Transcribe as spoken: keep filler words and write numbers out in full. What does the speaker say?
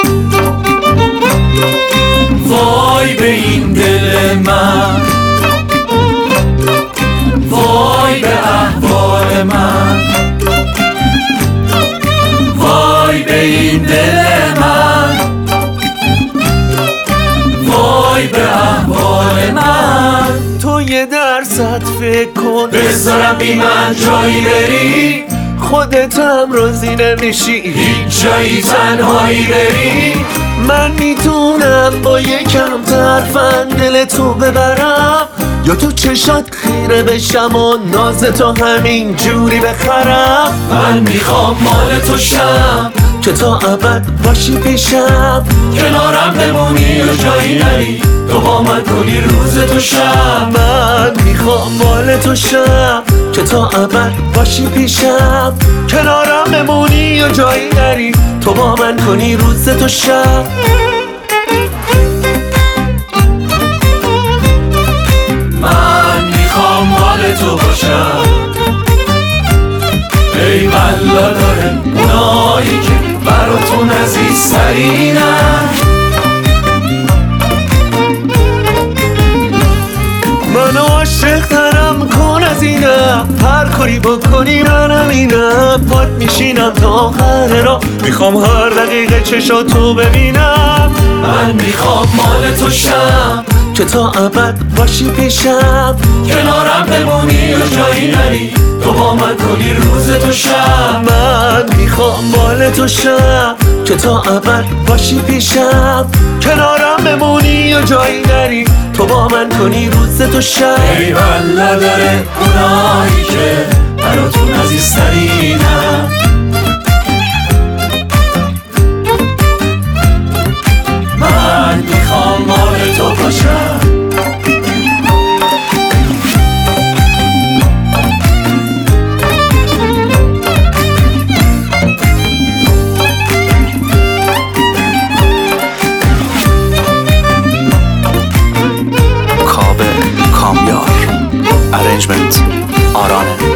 وای به این دل من، وای به احوال من، وای به این دل من، وای به احوال من. تو یه درصد فکر کن بذارم بی من جایی بری، خودت هم راضی نمیشی هیچ جایی تنهایی بری. من میتونم با یکم طرفن دل تو ببرم، یا تو چشات خیره بشم و ناز تو همین جوری بخرم. من میخوام مال تو شم که تا ابد باشی پیشم، کنارم بمونی و جایی نری، تو با من کنی روز تو شم. من میخوام مال تو شم که تا ابد باشی پیشم، کنارم بمونی و جایی نری، تو با من کنی روز تو شم. من میخوام مال تو باشم، ای والله داره اونایی که براتون عزیزترینن. منو عاشق ترم کن از اینم، هر کاری بکنی منم اینم، پات میشینم تا آخر را، میخوام هر دقیقه چشاتو ببینم. من میخوام مال تو شم که تا ابد باشی پیشم، کنارم بمونی و جایی نری، تو با من کنی روز تو شم. من میخوام مال تو شم که تا ابد باشی پیشم، کنارم بمونی و جایی نری، تو با من کنی روز تو شم. ای والله داره اونایی که براتون عزیزترینن. من میخوام مال تو باشم. کاوه کامیار، ارنجمنت آرانه.